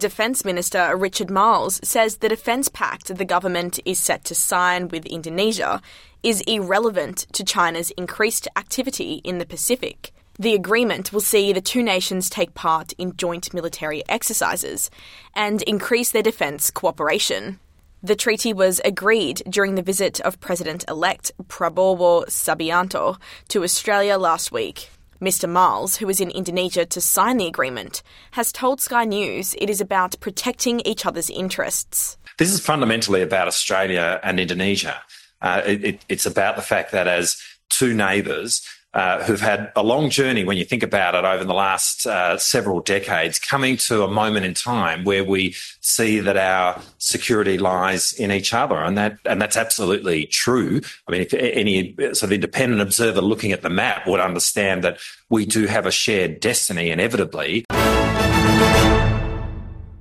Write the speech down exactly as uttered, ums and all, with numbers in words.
Defence Minister Richard Marles says the defence pact the government is set to sign with Indonesia is irrelevant to China's increased activity in the Pacific. The agreement will see the two nations take part in joint military exercises and increase their defence cooperation. The treaty was agreed during the visit of President-elect Prabowo Subianto to Australia last week. Mister Marles, who was in Indonesia to sign the agreement, has told Sky News it is about protecting each other's interests. This is fundamentally about Australia and Indonesia. Uh, it, it, it's about the fact that as two neighbours uh, who've had a long journey, when you think about it, over the last uh, several decades, coming to a moment in time where we see that our security lies in each other, and that and that's absolutely true. I mean, if any sort of independent observer looking at the map would understand that we do have a shared destiny, inevitably.